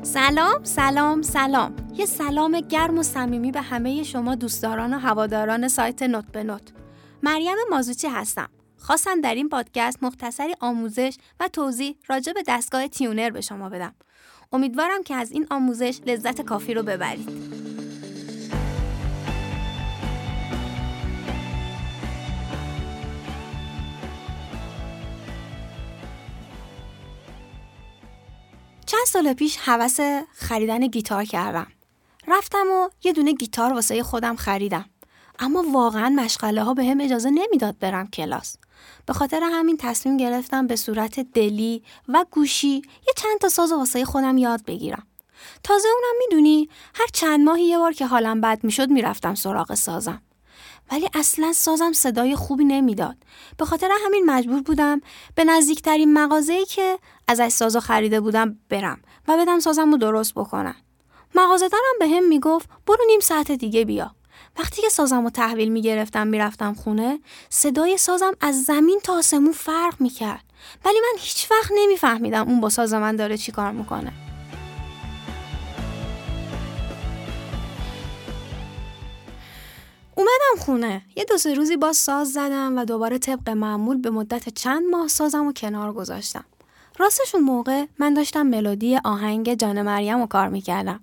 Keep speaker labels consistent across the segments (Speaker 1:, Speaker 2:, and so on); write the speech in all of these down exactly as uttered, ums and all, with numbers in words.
Speaker 1: سلام سلام سلام یه سلام گرم و صمیمی به همه شما دوستداران و هواداران سایت نوت به نوت. مریم مازوچی هستم. خواستم در این پادکست مختصری آموزش و توضیح راجع به دستگاه تیونر به شما بدم. امیدوارم که از این آموزش لذت کافی رو ببرید. چند سال پیش هوس خریدن گیتار کردم. رفتم و یه دونه گیتار واسه خودم خریدم. اما واقعا مشغله ها به هم اجازه نمیداد برم کلاس. به خاطر همین تصمیم گرفتم به صورت دلی و گوشی یه چند تا ساز واسه خودم یاد بگیرم. تازه اونم میدونی هر چند ماهی یه بار که حالم بد میشد میرفتم سراغ سازم. ولی اصلا سازم صدای خوبی نمیداد. به خاطر همین مجبور بودم به نزدیکترین مغازه‌ای که ازش سازو خریده بودم برم و بدم سازم رو درست بکنن. مغازه‌دارم به هم میگفت برو نیم ساعت دیگه بیا. وقتی که سازم رو تحویل میگرفتم میرفتم خونه، صدای سازم از زمین تا آسمون فرق میکرد. ولی من هیچ وقت نمیفهمیدم اون با ساز من داره چی کار میکنه. اومدم خونه، یه دو سه روزی باز ساز زدم و دوباره طبق معمول به مدت چند ماه سازم رو کنار گذاشتم. راستش اون موقع من داشتم ملودی آهنگ جان مریم رو کار میکردم.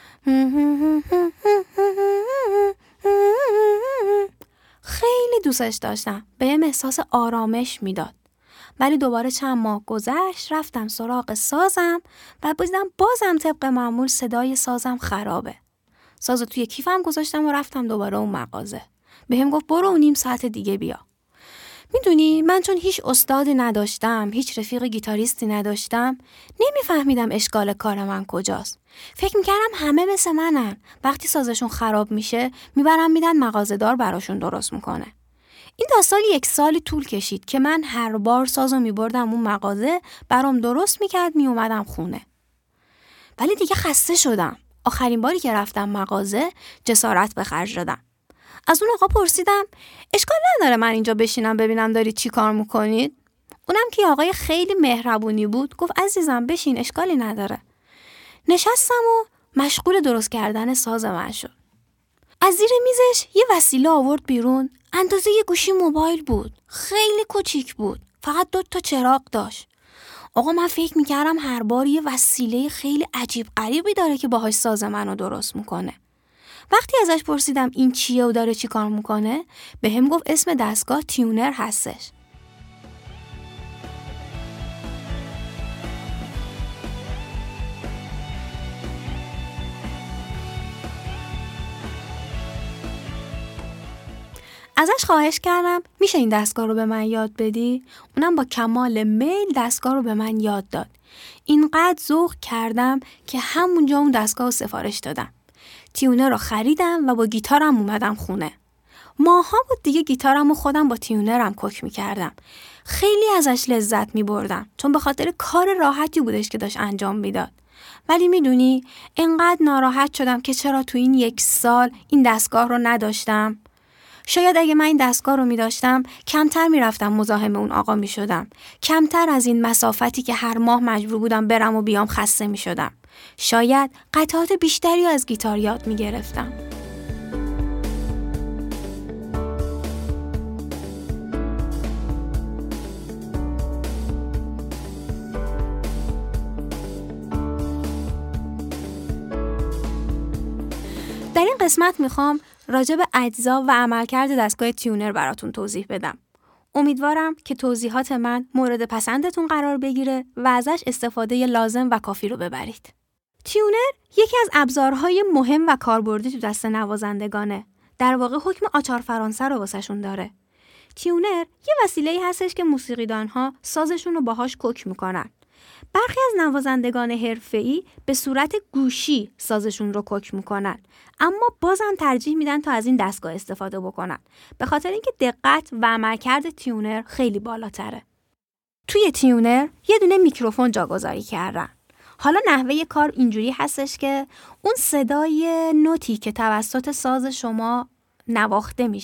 Speaker 1: خیلی دوستش داشتم، بهم احساس آرامش میداد. ولی دوباره چند ماه گذشت، رفتم سراغ سازم و دیدم بازم طبق معمول صدای سازم خرابه. سازو توی کیفم گذاشتم و رفتم دوباره اون مغازه. بهم گفت برو اون نیم ساعت دیگه بیا. میدونی من چون هیچ استادی نداشتم، هیچ رفیق گیتاریستی نداشتم، نمیفهمیدم اشکال کار من کجاست. فکر میکردم همه مثل منن. وقتی سازشون خراب میشه میبرن میدن مغازه‌دار براشون درست میکنه. این داستان یک سالی طول کشید که من هر بار سازو میبردم اون مغازه، برام درست میکرد، میومدم خونه. ولی دیگه خسته شدم. آخرین باری که رفتم مغازه جسارت به خرج دادم. از اون آقا پرسیدم اشکال نداره من اینجا بشینم ببینم دارید چی کار میکنید؟ اونم که آقای خیلی مهربونی بود گفت عزیزم بشین، اشکالی نداره. نشستم و مشغول درست کردن ساز من شد. از زیر میزش یه وسیله آورد بیرون، اندازه یه گوشی موبایل بود، خیلی کوچیک بود، فقط دو تا چراغ داشت. آقا من فکر میکردم هر بار یه وسیله خیلی عجیب غریبی داره که باهاش ساز منو درست میکنه. وقتی ازش پرسیدم این چیه و داره چی کار میکنه، به هم گفت اسم دستگاه تیونر هستش. ازش خواهش کردم میشه این دستگاه رو به من یاد بدی؟ اونم با کمال میل دستگاه رو به من یاد داد. اینقدر ذوق کردم که همونجا اون دستگاه رو سفارش دادم. تیونر رو خریدم و با گیتارم اومدم خونه. ماها بود دیگه گیتارم و خودم با تیونرم کوک میکردم. خیلی ازش لذت میبردم چون به خاطر کار راحتی بودش که داشت انجام میداد. ولی میدونی اینقدر ناراحت شدم که چرا تو این یک سال این دستگاه رو نداشتم. شاید اگه من این دستگاه رو می داشتم کمتر می رفتم مزاحم اون آقا می شدم. کمتر از این مسافتی که هر ماه مجبور بودم برم و بیام خسته می شدم. شاید قطعات بیشتری از گیتار یاد می گرفتم. در این قسمت میخوام راجع به اجزا و عملکرد دستگاه تیونر براتون توضیح بدم. امیدوارم که توضیحات من مورد پسندتون قرار بگیره و ازش استفاده لازم و کافی رو ببرید. تیونر یکی از ابزارهای مهم و کاربردی تو دست نوازندگانه. در واقع حکم آچار فرانسه رو واسهشون داره. تیونر یه وسیله‌ای هستش که موسیقیدان‌ها سازشون رو باهاش کوک میکنن. برخی از نوازندگان حرفه‌ای به صورت گوشی سازشون رو کوک میکنن، اما بازم ترجیح میدن تا از این دستگاه استفاده بکنن به خاطر اینکه دقت و عملکرد تیونر خیلی بالاتره. توی تیونر یه دونه میکروفون جاگذاری کردن. حالا نحوه کار اینجوری هستش که اون صدای نوتی که توسط ساز شما نواخته میشه،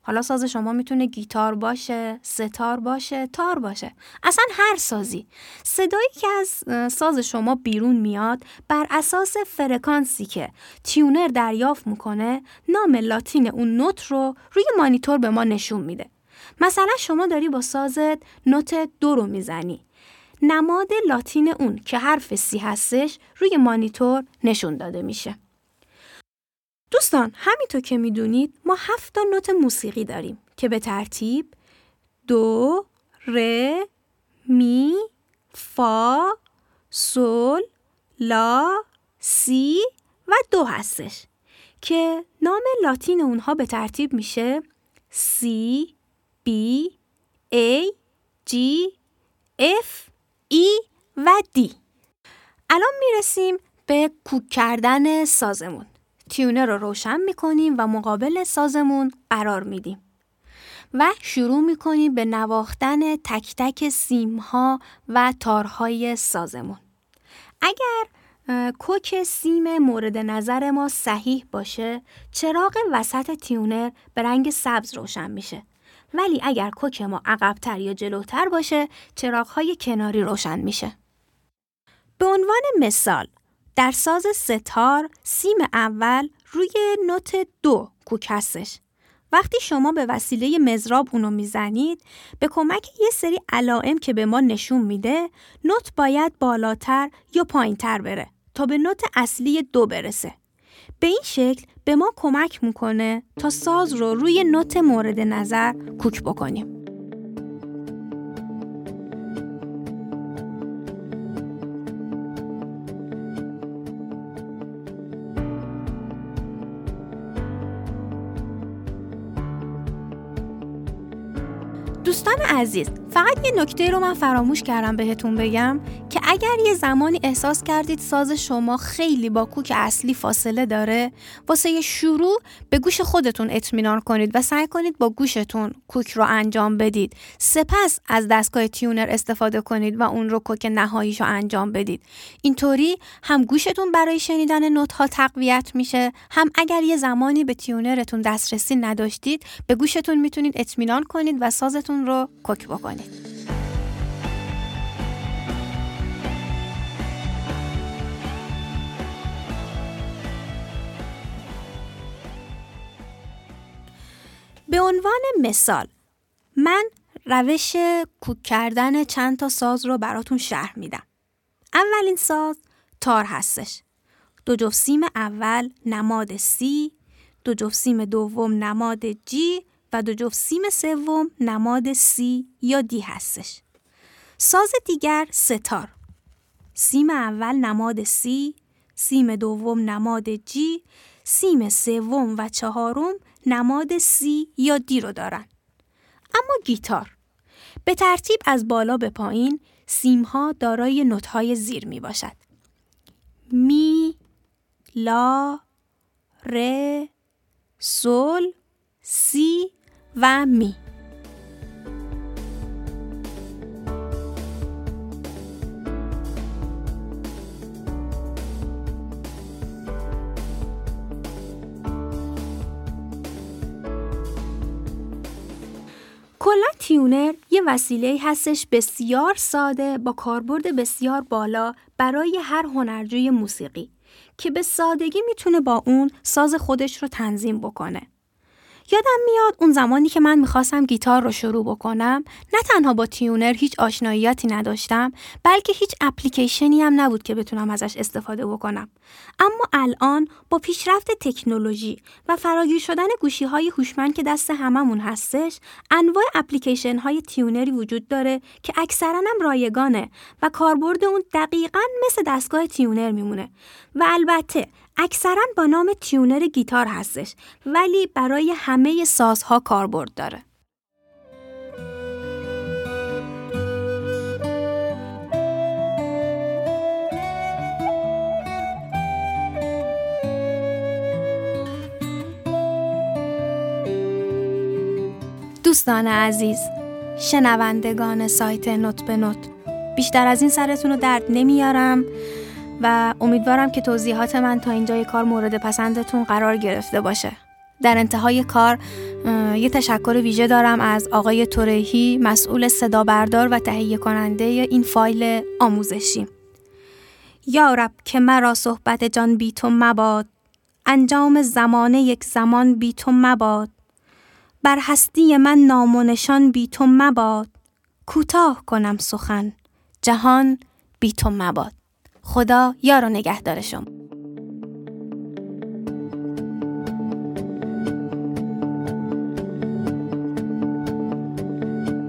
Speaker 1: حالا ساز شما میتونه گیتار باشه، ستار باشه، تار باشه، اصلا هر سازی. صدایی که از ساز شما بیرون میاد بر اساس فرکانسی که تیونر دریافت میکنه نام لاتین اون نوت رو روی مانیتور به ما نشون میده. مثلا شما داری با سازت نوت دو رو میزنی، نماد لاتین اون که حرف سی هستش روی مانیتور نشون داده میشه. دوستان همینطور که میدونید ما هفت تا نوت موسیقی داریم که به ترتیب دو، ر، می، فا، سول، لا، سی و دو هستش که نام لاتین اونها به ترتیب میشه سی، بی، ای، جی، اف، ای و دی. الان میرسیم به کوک کردن سازمون. تیونر رو روشن میکنیم و مقابل سازمون قرار میدیم و شروع میکنیم به نواختن تک تک سیمها و تارهای سازمون. اگر کوک سیم مورد نظر ما صحیح باشه چراغ وسط تیونر به رنگ سبز روشن میشه، ولی اگر کوک ما عقب‌تر یا جلوتر باشه چراغ‌های کناری روشن میشه. به عنوان مثال در ساز ستار سیم اول روی نوت دو کوک هستش. وقتی شما به وسیله مضراب اونو میزنید به کمک یه سری علائم که به ما نشون میده نوت باید بالاتر یا پایینتر بره تا به نوت اصلی دو برسه. به این شکل به ما کمک میکنه تا ساز رو روی نوت مورد نظر کوک بکنیم. دوستان عزیز، فقط یه نکته رو من فراموش کردم بهتون بگم که اگر یه زمانی احساس کردید ساز شما خیلی با کوک اصلی فاصله داره، واسه یه شروع به گوش خودتون اطمینان کنید و سعی کنید با گوشتون کوک رو انجام بدید. سپس از دستگاه تیونر استفاده کنید و اون رو کوک نهاییشو انجام بدید. اینطوری هم گوشتون برای شنیدن نوت‌ها تقویت میشه، هم اگر یه زمانی به تیونرتون دسترسی نداشتید، به گوشتون میتونید اطمینان کنید و سازتون رو کوک بکنید. به عنوان مثال من روش کوک کردن چند تا ساز رو براتون شرح میدم. اولین ساز تار هستش. دو جفت سیم اول نماد سی، دو جفت سیم دوم نماد جی و دو جفت سیم سوم نماد سی یا دی هستش. ساز دیگر ستار. سیم اول نماد سی، سیم دوم نماد جی، سیم سوم و چهارم نماد سی یا دی رو دارن. اما گیتار به ترتیب از بالا به پایین سیم‌ها دارای نوت‌های زیر می باشد. می، لا، ر، سول، سی و می. کلا تیونر یه وسیله هستش بسیار ساده با کاربرد بسیار بالا برای هر هنرجوی موسیقی که به سادگی میتونه با اون ساز خودش رو تنظیم بکنه. یادم میاد اون زمانی که من میخواستم گیتار رو شروع بکنم نه تنها با تیونر هیچ آشناییاتی نداشتم بلکه هیچ اپلیکیشنی هم نبود که بتونم ازش استفاده بکنم. اما الان با پیشرفت تکنولوژی و فراگیر شدن گوشی‌های هوشمند که دست هممون هستش انواع اپلیکیشن های تیونری وجود داره که اکثراً هم رایگانه و کاربرد اون دقیقاً مثل دستگاه تیونر میمونه و البته اکثراً با نام تیونر گیتار هستش ولی برای همه سازها کاربرد داره. دوستان عزیز، شنوندگان سایت نوت به نوت، بیشتر از این سرتون رو درد نمیارم و امیدوارم که توضیحات من تا اینجای کار مورد پسندتون قرار گرفته باشه. در انتهای کار یه تشکر ویژه دارم از آقای تورهی، مسئول صدا بردار و تهیه کننده این فایل آموزشی. یا رب که مرا صحبت جان بی تو مباد، انجام زمانه یک زمان بی تو مباد. بر هستی من نام و نشان بی تو مباد، کوتاه کنم سخن جهان بی تو مباد. خدا یار و نگهدار شما.